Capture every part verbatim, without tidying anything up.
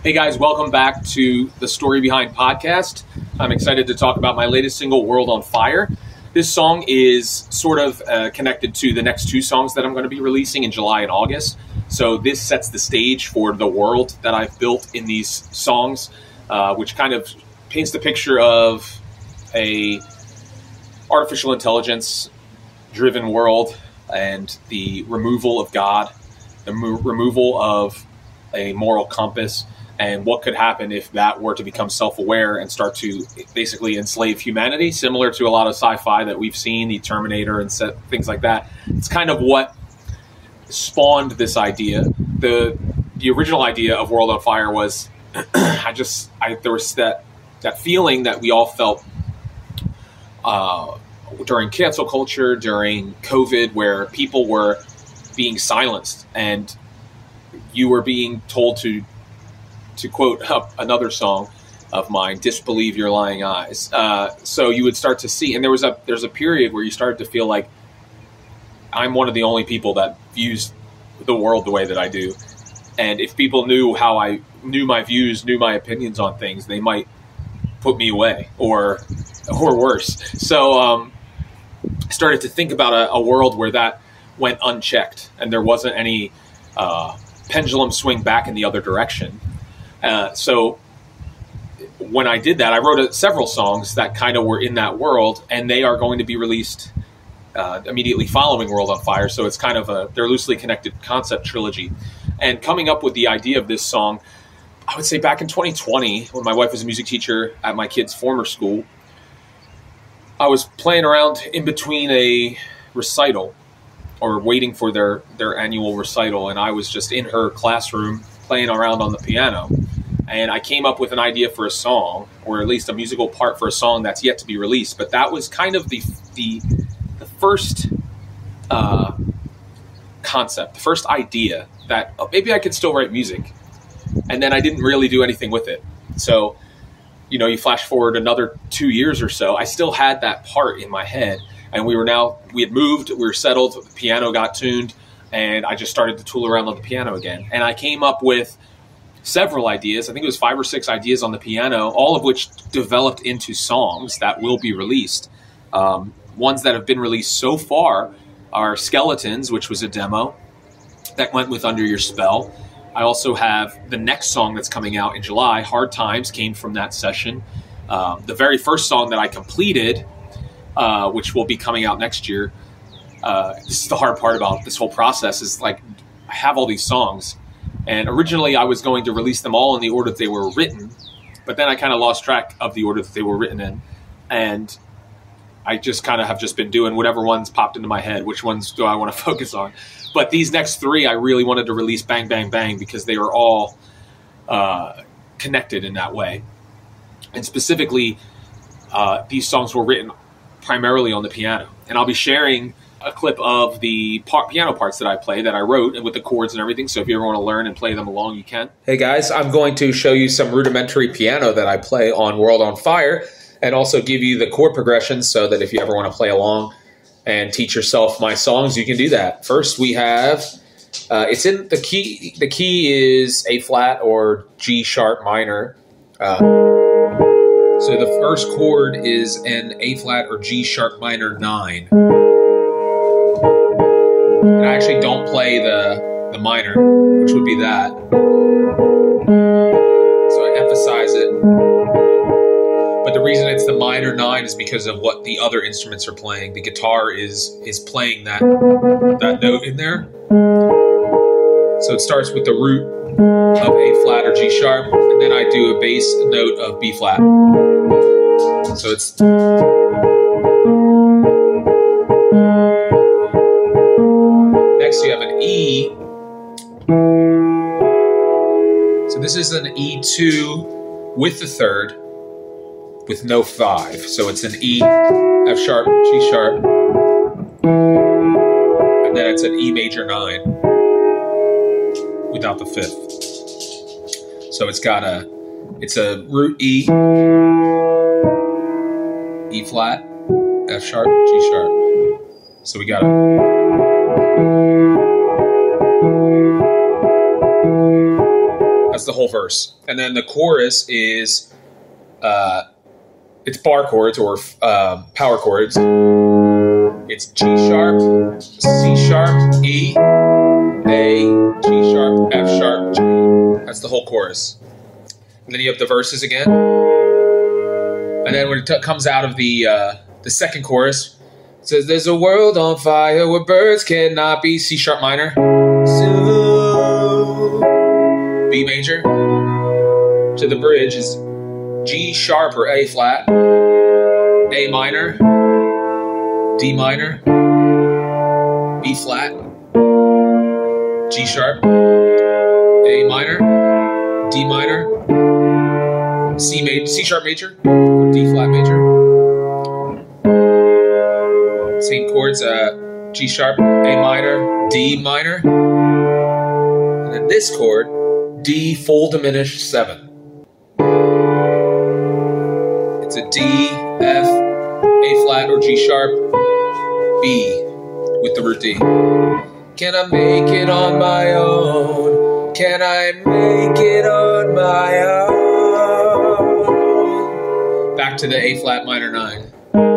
Hey guys, welcome back to the Story Behind podcast. I'm excited to talk about my latest single, World on Fire. This song is sort of uh, connected to the next two songs that I'm going to be releasing in July and August. So this sets the stage for the world that I've built in these songs, uh, which kind of paints the picture of a artificial intelligence driven world and the removal of God, the mo- removal of a moral compass, and what could happen if that were to become self-aware and start to basically enslave humanity, similar to a lot of sci-fi that we've seen, the Terminator and set, things like that. It's kind of what spawned this idea. The the original idea of World on Fire was, I just, I, there was that, that feeling that we all felt uh, during cancel culture, during COVID, where people were being silenced and you were being told to, to quote uh, another song of mine, disbelieve your lying eyes. Uh, so you would start to see, and there was a there's a period where you started to feel like I'm one of the only people that views the world the way that I do. And if people knew how I knew my views, knew my opinions on things, they might put me away or or worse. So um, I started to think about a, a world where that went unchecked and there wasn't any uh, pendulum swing back in the other direction. Uh, so when I did that, I wrote a, several songs that kind of were in that world, and they are going to be released uh, immediately following World on Fire. So it's kind of a, they're loosely connected concept trilogy. And coming up with the idea of this song, I would say back in twenty twenty, when my wife was a music teacher at my kid's former school, I was playing around in between a recital or waiting for their, their annual recital. And I was just in her classroom playing around on the piano. And I came up with an idea for a song, or at least a musical part for a song that's yet to be released. But that was kind of the the, the first uh, concept, the first idea that oh, maybe I could still write music. And then I didn't really do anything with it. So, you know, you flash forward another two years or so, I still had that part in my head. And we were now, we had moved, we were settled, the piano got tuned, and I just started to tool around on the piano again. And I came up with several ideas. I think it was five or six ideas on the piano, all of which developed into songs that will be released. Um, ones that have been released so far are Skeletons, which was a demo that went with Under Your Spell. I also have the next song that's coming out in July, Hard Times, came from that session. Um, the very first song that I completed, uh, which will be coming out next year, uh, this is the hard part about this whole process, is like I have all these songs. And originally I was going to release them all in the order that they were written, but then I kind of lost track of the order that they were written in. And I just kind of have just been doing whatever ones popped into my head. Which ones do I want to focus on? But these next three, I really wanted to release bang, bang, bang, because they are all uh, connected in that way. And specifically, uh, these songs were written primarily on the piano. And I'll be sharing a clip of the par- piano parts that I play that I wrote, and with the chords and everything. So if you ever want to learn and play them along, you can. Hey guys, I'm going to show you some rudimentary piano that I play on World on Fire, and also give you the chord progressions so that if you ever want to play along and teach yourself my songs, you can do that. First, we have, uh, it's in the key, the key is A flat or G sharp minor. Uh, so the first chord is an A flat or G sharp minor nine. And I actually don't play the, the minor, which would be that. So I emphasize it. But the reason it's the minor nine is because of what the other instruments are playing. The guitar is is playing that that note in there. So it starts with the root of A flat or G sharp, and then I do a bass note of B flat. So it's... Next you have an E. So this is an E two with the third, with no five. So it's an E, F sharp, G sharp, and then it's an E major nine without the fifth. So it's got a, it's a root E, E flat, F sharp, G sharp. So we got a, that's the whole whole verse. And then the chorus is, uh, it's bar chords or uh, power chords. It's G sharp, C sharp, E, A, G sharp, F sharp, G. That's the whole chorus. And then you have the verses again. And then when it t- comes out of the uh, the second chorus, it says, there's a world on fire where birds cannot be. C sharp minor. So, B major. To the bridge is G sharp or A flat. A minor. D minor. B flat. G sharp. A minor. D minor. C major, C sharp major, or D flat major. Same chords, uh, G sharp, A minor, D minor. And then this chord, D full diminished seven. It's a D, F, A flat, or G sharp, B with the root D. Can I make it on my own? Can I make it on my own? Back to the A flat minor nine.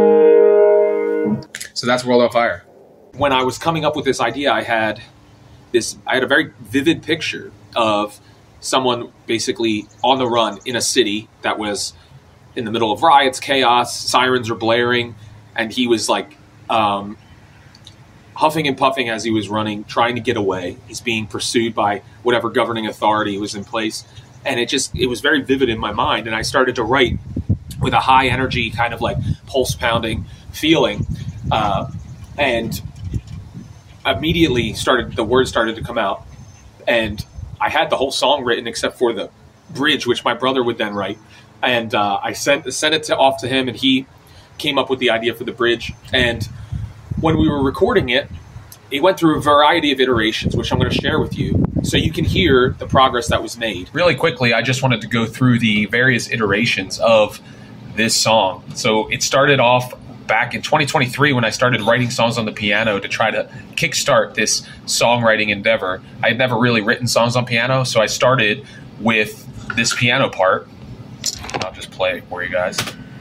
So that's World on Fire. When I was coming up with this idea, I had this I had a very vivid picture of someone basically on the run in a city that was in the middle of riots, chaos, sirens are blaring, and he was like um, huffing and puffing as he was running, trying to get away. He's being pursued by whatever governing authority was in place. And it just, it was very vivid in my mind. And I started to write with a high energy, kind of like pulse pounding feeling. Uh, and immediately started, the words started to come out. And I had the whole song written except for the bridge, which my brother would then write. And uh, I sent, sent it to, off to him, and he came up with the idea for the bridge. And when we were recording it, it went through a variety of iterations, which I'm going to share with you so you can hear the progress that was made. Really quickly, I just wanted to go through the various iterations of this song. So it started off back in twenty twenty-three when I started writing songs on the piano to try to kickstart this songwriting endeavor. I had never really written songs on piano, so I started with this piano part. I'll just play it for you guys.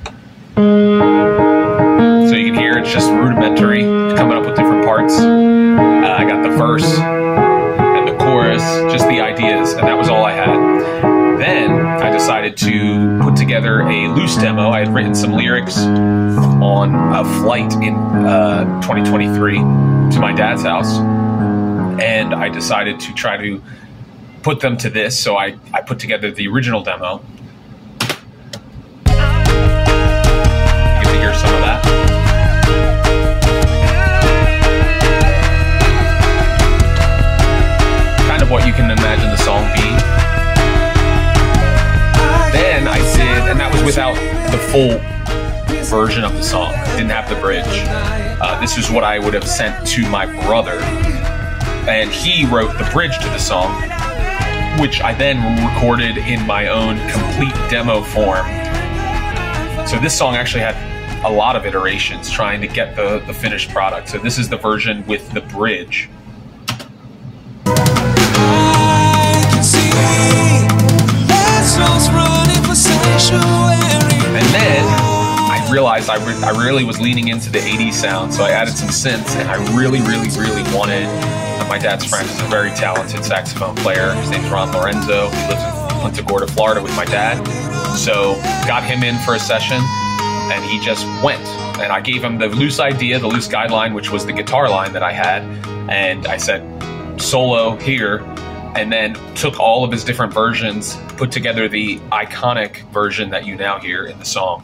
So you can hear it's just rudimentary, coming up with different parts. Uh, I got the verse and the chorus, just the ideas, and that was all I had. Then I decided to put together a loose demo. I had written some lyrics on a flight in uh, twenty twenty-three to my dad's house, and I decided to try to put them to this. So I, I put together the original demo. You get to hear some of that. What you can imagine the song being. Then I did, and that was without the full version of the song. Didn't have the bridge. Uh, this is what I would have sent to my brother, and he wrote the bridge to the song, which I then recorded in my own complete demo form. So this song actually had a lot of iterations trying to get the, the finished product. So this is the version with the bridge. And then I realized I, re- I really was leaning into the eighties sound, so I added some synths, and I really, really, really wanted, uh, my dad's friend is a very talented saxophone player. His name's Ron Lorenzo. He lives in Punta Gorda, Florida with my dad. So got him in for a session, and he just went. And I gave him the loose idea, the loose guideline, which was the guitar line that I had. And I said, solo here. And then took all of his different versions, put together the iconic version that you now hear in the song.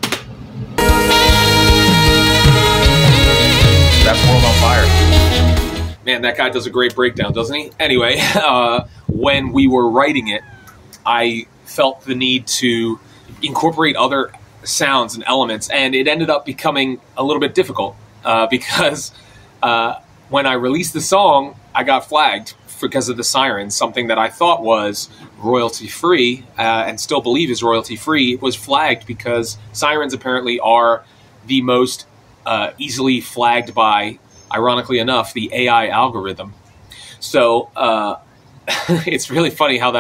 That's World on Fire. Man, that guy does a great breakdown, doesn't he? Anyway, uh, when we were writing it, I felt the need to incorporate other sounds and elements, and it ended up becoming a little bit difficult uh, because uh, when I released the song, I got flagged because of the sirens. Something that I thought was royalty-free uh, and still believe is royalty-free was flagged because sirens apparently are the most uh, easily flagged by, ironically enough, the A I algorithm. So uh, it's really funny how that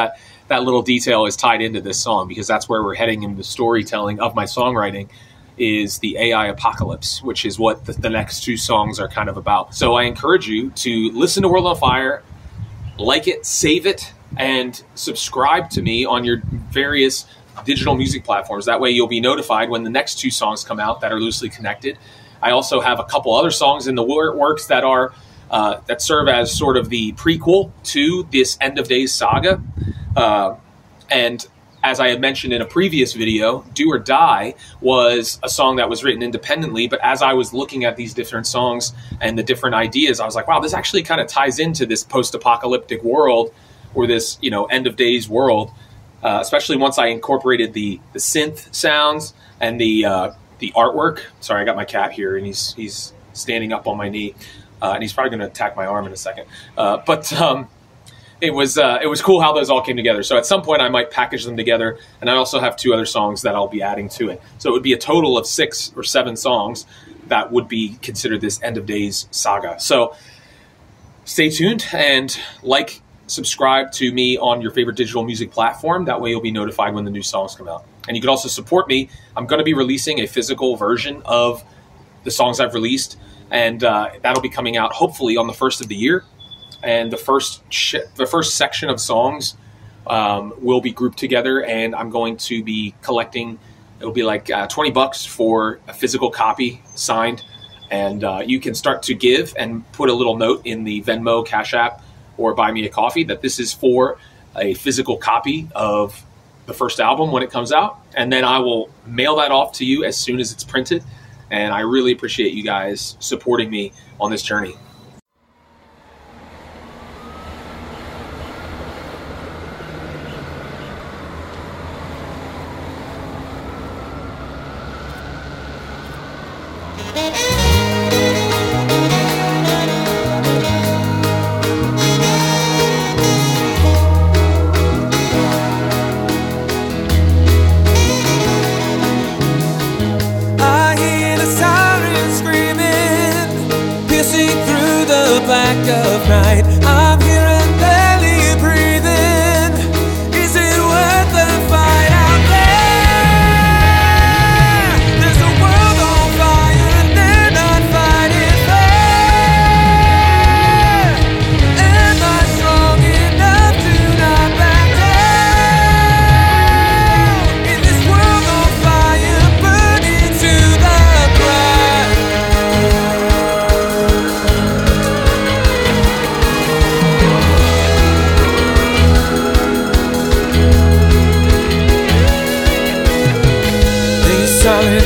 that little detail is tied into this song, because that's where we're heading in the storytelling of my songwriting, is the A I apocalypse, which is what the, the next two songs are kind of about. So I encourage you to listen to World on Fire, like it, save it, and subscribe to me on your various digital music platforms. That way you'll be notified when the next two songs come out that are loosely connected. I also have a couple other songs in the works that are uh, that serve as sort of the prequel to this End of Days saga. Uh, and as I had mentioned in a previous video, Do or Die was a song that was written independently, but as I was looking at these different songs and the different ideas, I was like, wow, this actually kind of ties into this post-apocalyptic world, or this, you know, end of days world, uh, especially once I incorporated the the synth sounds and the uh, the artwork. Sorry, I got my cat here, and he's he's standing up on my knee, uh, and he's probably going to attack my arm in a second. Uh, but um, it was uh, it was cool how those all came together. So at some point I might package them together, and I also have two other songs that I'll be adding to it. So it would be a total of six or seven songs that would be considered this End of Days saga. So stay tuned and like, subscribe to me on your favorite digital music platform. That way you'll be notified when the new songs come out. And you can also support me. I'm going to be releasing a physical version of the songs I've released, and uh, that'll be coming out hopefully on the first of the year. And the first sh- the first section of songs um, will be grouped together, and I'm going to be collecting. It'll be like uh, twenty bucks for a physical copy signed, and uh, you can start to give and put a little note in the Venmo, Cash App, or Buy Me a Coffee that this is for a physical copy of the first album when it comes out. And then I will mail that off to you as soon as it's printed. And I really appreciate you guys supporting me on this journey. Black of night, I'm here and barely breathing. Is it worth the fight out there? There's a world on fire and they're not fighting fair. Am I strong enough to not back down? In this world on fire, burning to the ground. Silent